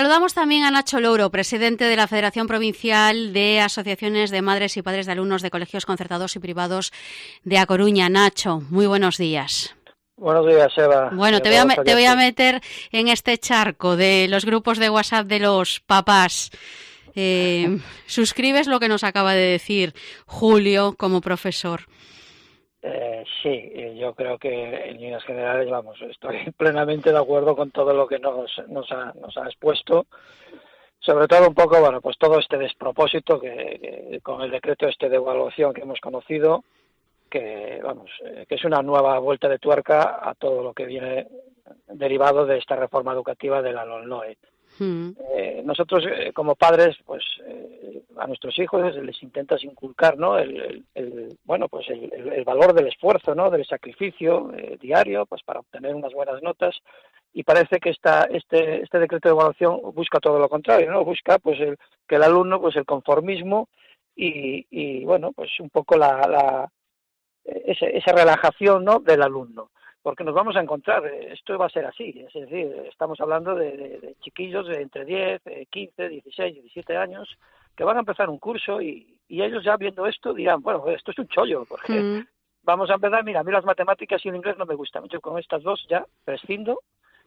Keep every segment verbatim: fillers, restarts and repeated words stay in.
saludamos también a Nacho Louro, presidente de la Federación Provincial de Asociaciones de Madres y Padres de Alumnos de Colegios Concertados y Privados de A Coruña. Nacho, muy buenos días. Buenos días, Eva. Bueno, te voy, a, te voy a meter en este charco de los grupos de WhatsApp de los papás. Eh, ¿Suscribes lo que nos acaba de decir Julio como profesor? Eh, sí, yo creo que en líneas generales, vamos, estoy plenamente de acuerdo con todo lo que nos, nos, ha, nos ha expuesto. Sobre todo un poco, bueno, pues todo este despropósito que, que con el decreto este de evaluación que hemos conocido, que vamos, eh, que es una nueva vuelta de tuerca a todo lo que viene derivado de esta reforma educativa de la LOMLOE. Mm. Eh, nosotros eh, como padres, pues eh, a nuestros hijos les intentas inculcar, ¿no? El, el, el bueno, pues el, el, el valor del esfuerzo, ¿no? Del sacrificio eh, diario, pues para obtener unas buenas notas. Y parece que esta, este, este decreto de evaluación busca todo lo contrario, ¿no? Busca, pues, el, que el alumno, pues, el conformismo y, y bueno, pues un poco la, la esa, esa relajación, ¿no? Del alumno. Porque nos vamos a encontrar, esto va a ser así, es decir, estamos hablando de, de, de chiquillos de entre diez, quince, dieciséis, diecisiete años que van a empezar un curso y, y ellos ya viendo esto dirán, bueno, esto es un chollo, porque mm. vamos a empezar, mira, a mí las matemáticas y el inglés no me gustan, yo con estas dos ya prescindo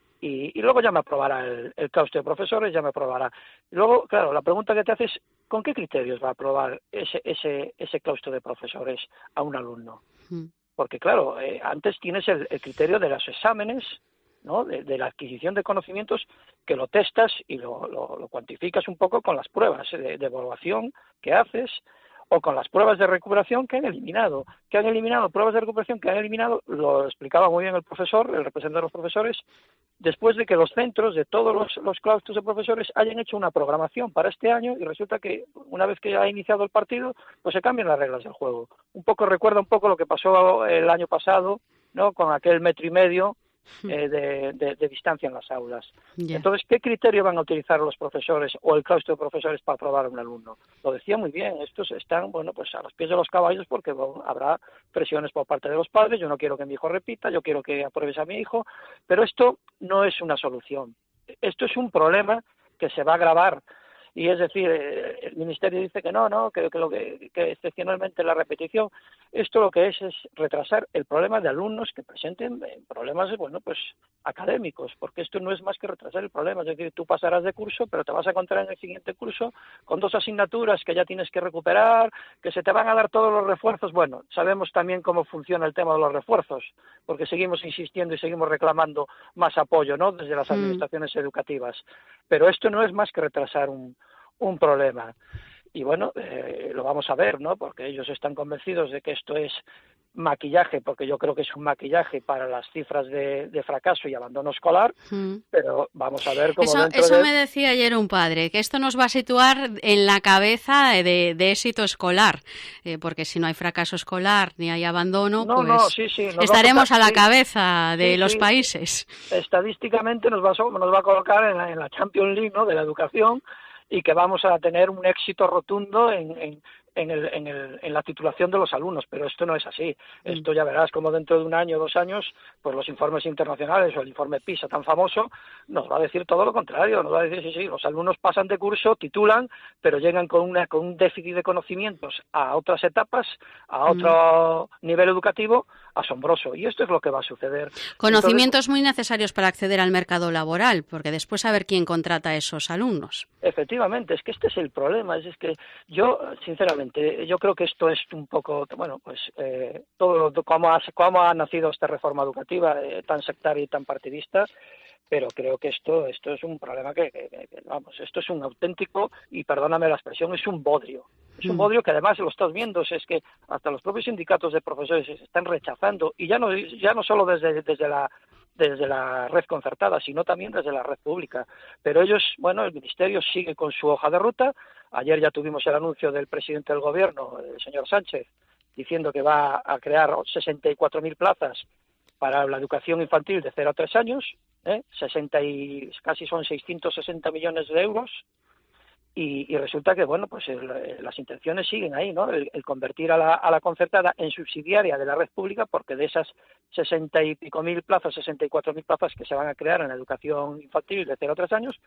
y, y luego ya me aprobará el, el claustro de profesores, ya me aprobará. Y luego, claro, la pregunta que te haces es, ¿con qué criterios va a aprobar ese, ese, ese claustro de profesores a un alumno? Mm. Porque, claro, eh, antes tienes el, el criterio de los exámenes, ¿no? De, de la adquisición de conocimientos, que lo testas y lo, lo, lo cuantificas un poco con las pruebas de, de evaluación que haces o con las pruebas de recuperación que han eliminado. Que han eliminado pruebas de recuperación que han eliminado, lo explicaba muy bien el profesor, el representante de los profesores, después de que los centros de todos los, los claustros de profesores hayan hecho una programación para este año y resulta que una vez que ha iniciado el partido, pues se cambian las reglas del juego. Un poco recuerda un poco lo que pasó el año pasado, ¿no? Con aquel metro y medio eh, de, de, de distancia en las aulas. Yeah. Entonces, ¿qué criterio van a utilizar los profesores o el claustro de profesores para aprobar a un alumno? Lo decía muy bien, estos están, bueno, pues a los pies de los caballos porque bueno, habrá presiones por parte de los padres, yo no quiero que mi hijo repita, yo quiero que apruebes a mi hijo, pero esto no es una solución. Esto es un problema que se va a agravar. Y es decir, el Ministerio dice que no, no, que, que lo que, que excepcionalmente la repetición, esto lo que es es retrasar el problema de alumnos que presenten problemas, bueno, pues académicos, porque esto no es más que retrasar el problema, es decir, tú pasarás de curso, pero te vas a encontrar en el siguiente curso con dos asignaturas que ya tienes que recuperar, que se te van a dar todos los refuerzos. Bueno, sabemos también cómo funciona el tema de los refuerzos, porque seguimos insistiendo y seguimos reclamando más apoyo, ¿no?, desde las administraciones mm. educativas, pero esto no es más que retrasar un un problema. Y bueno, eh, lo vamos a ver, ¿no? Porque ellos están convencidos de que esto es maquillaje, porque yo creo que es un maquillaje para las cifras de, de fracaso y abandono escolar, mm. pero vamos a ver cómo eso, dentro eso de... me decía ayer un padre, que esto nos va a situar en la cabeza de, de éxito escolar, eh, porque si no hay fracaso escolar ni hay abandono, no, pues no, sí, sí, estaremos a, a la sí, cabeza de sí, los sí. países. Estadísticamente nos va, a, nos va a colocar en la, en la Champions League, ¿no?, de la educación, y que vamos a tener un éxito rotundo en, en, en, el, en, el, en la titulación de los alumnos, pero esto no es así. Mm. Esto ya verás como dentro de un año o dos años, pues los informes internacionales o el informe PISA tan famoso nos va a decir todo lo contrario, nos va a decir, sí, sí, los alumnos pasan de curso, titulan, pero llegan con, una, con un déficit de conocimientos a otras etapas, a otro mm. nivel educativo asombroso, y esto es lo que va a suceder. Conocimientos Entonces, muy necesarios para acceder al mercado laboral, porque después a ver quién contrata a esos alumnos. Efectivamente, es que este es el problema, es, es que yo, sinceramente, yo creo que esto es un poco, bueno, pues eh, todo cómo ha, cómo ha nacido esta reforma educativa eh, tan sectaria y tan partidista, pero creo que esto esto es un problema que, que, que, vamos, esto es un auténtico, y perdóname la expresión, es un bodrio. Es un bodrio que además lo estás viendo, es que hasta los propios sindicatos de profesores se están rechazando, y ya no ya no solo desde desde la desde la red concertada, sino también desde la red pública. Pero ellos, bueno, el Ministerio sigue con su hoja de ruta. Ayer ya tuvimos el anuncio del presidente del Gobierno, el señor Sánchez, diciendo que va a crear sesenta y cuatro mil plazas para la educación infantil de cero a tres años, ¿eh? sesenta y casi son seiscientos sesenta millones de euros. Y, y resulta que, bueno, pues el, las intenciones siguen ahí, ¿no? El, el convertir a la, a la concertada en subsidiaria de la red pública, porque de esas sesenta y pico mil plazas, sesenta y cuatro mil plazas que se van a crear en la educación infantil de cero a tres años,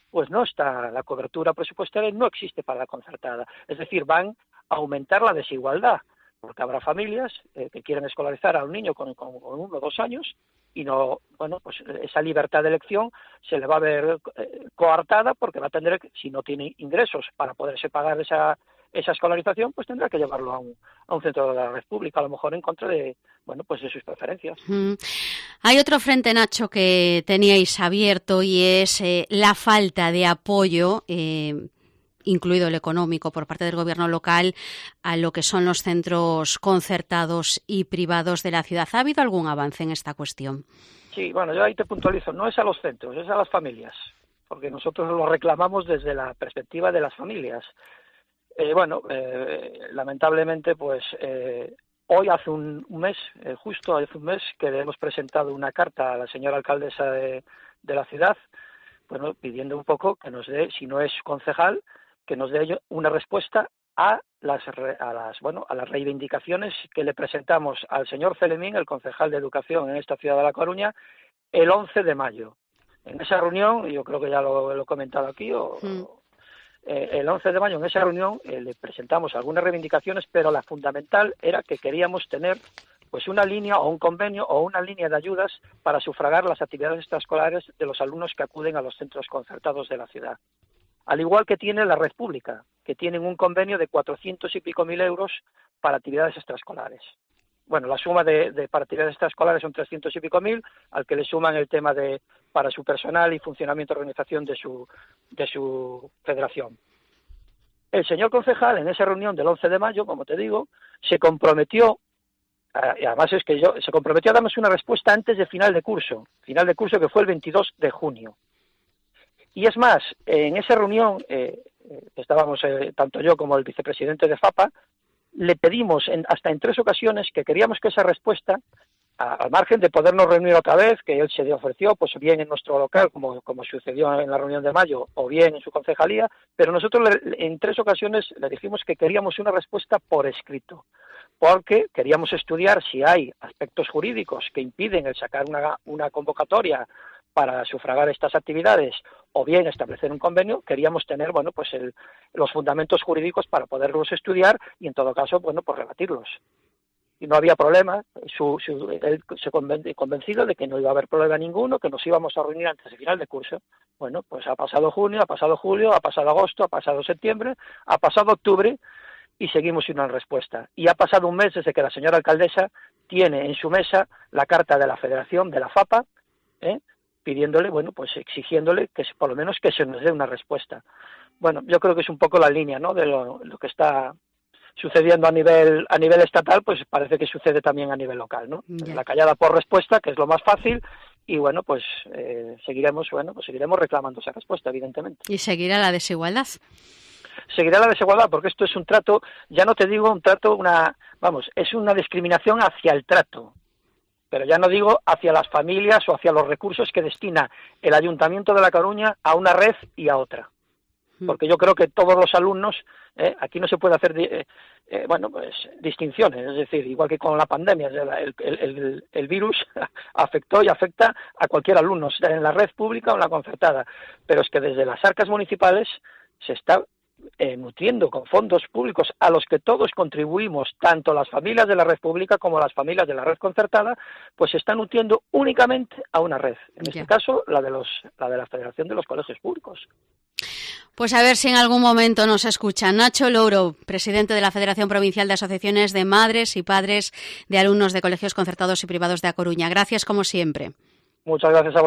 pues no está la cobertura presupuestaria, no existe para la concertada. Es decir, van a aumentar la desigualdad, porque habrá familias eh, que quieren escolarizar a un niño con, con, con uno o dos años y no, bueno, pues esa libertad de elección se le va a ver eh, coartada porque va a tener, si no tiene ingresos para poderse pagar esa esa escolarización, pues tendrá que llevarlo a un, a un centro de la red pública, a lo mejor en contra de, bueno, pues de sus preferencias. Mm. Hay otro frente, Nacho, que teníais abierto y es eh, la falta de apoyo, eh, incluido el económico, por parte del gobierno local a lo que son los centros concertados y privados de la ciudad. ¿Ha habido algún avance en esta cuestión? Sí, bueno, yo ahí te puntualizo, no es a los centros, es a las familias, porque nosotros lo reclamamos desde la perspectiva de las familias. Eh, bueno, eh, lamentablemente, pues eh, hoy hace un, un mes, eh, justo hace un mes, que le hemos presentado una carta a la señora alcaldesa de, de la ciudad, bueno, pidiendo un poco que nos dé, si no es concejal, que nos dé una respuesta a las, a las, bueno, a las reivindicaciones que le presentamos al señor Celemín, el concejal de Educación en esta ciudad de La Coruña, el once de mayo. En esa reunión, yo creo que ya lo, lo he comentado aquí, o, mm. Eh, el once de mayo en esa reunión eh, le presentamos algunas reivindicaciones, pero la fundamental era que queríamos tener pues una línea o un convenio o una línea de ayudas para sufragar las actividades extraescolares de los alumnos que acuden a los centros concertados de la ciudad. Al igual que tiene la red pública, que tienen un convenio de cuatrocientos y pico mil euros para actividades extraescolares. Bueno, la suma de, de para actividades extraescolares son trescientos y pico mil, al que le suman el tema de para su personal y funcionamiento y organización de su, de su federación. El señor concejal, en esa reunión del once de mayo, como te digo, se comprometió, y además es que yo, se comprometió a darnos una respuesta antes de final de curso, final de curso que fue el veintidós de junio. Y es más, en esa reunión, eh, estábamos eh, tanto yo como el vicepresidente de FAPA, le pedimos en, hasta en tres ocasiones que queríamos que esa respuesta, a, al margen de podernos reunir otra vez, que él se ofreció, pues bien en nuestro local, como, como sucedió en la reunión de mayo, o bien en su concejalía, pero nosotros le, en tres ocasiones le dijimos que queríamos una respuesta por escrito, porque queríamos estudiar si hay aspectos jurídicos que impiden el sacar una, una convocatoria para sufragar estas actividades o bien establecer un convenio. Queríamos tener, bueno, pues el, los fundamentos jurídicos para poderlos estudiar y en todo caso, bueno, pues rebatirlos. Y no había problema, su, su, él se conven, convencido de que no iba a haber problema ninguno, que nos íbamos a reunir antes de final de curso. Bueno, pues ha pasado junio, ha pasado julio, ha pasado agosto, ha pasado septiembre, ha pasado octubre y seguimos sin una respuesta. Y ha pasado un mes desde que la señora alcaldesa tiene en su mesa la carta de la Federación, de la FAPA, ¿eh? pidiéndole, bueno, pues exigiéndole que por lo menos que se nos dé una respuesta. Bueno, yo creo que es un poco la línea, ¿no?, de lo, lo que está sucediendo a nivel a nivel estatal, pues parece que sucede también a nivel local, ¿no? Yeah. La callada por respuesta, que es lo más fácil, y bueno, pues eh, seguiremos, bueno, pues seguiremos reclamando esa respuesta, evidentemente. Y seguirá la desigualdad. Seguirá la desigualdad, porque esto es un trato, ya no te digo un trato, una, vamos, es una discriminación hacia el trato. Pero ya no digo hacia las familias o hacia los recursos que destina el Ayuntamiento de La Coruña a una red y a otra. Porque yo creo que todos los alumnos, eh, aquí no se puede hacer, eh, eh, bueno, pues distinciones, es decir, igual que con la pandemia, el, el, el, el virus afectó y afecta a cualquier alumno, sea en la red pública o en la concertada, pero es que desde las arcas municipales se está Eh, nutriendo con fondos públicos a los que todos contribuimos, tanto las familias de la red pública como las familias de la red concertada, pues se está nutriendo únicamente a una red, en este yeah. caso la de los la de la Federación de los Colegios Públicos. Pues a ver si en algún momento nos escucha. Nacho Louro, presidente de la Federación Provincial de Asociaciones de Madres y Padres de Alumnos de Colegios Concertados y Privados de A Coruña. Gracias como siempre. Muchas gracias a vosotros.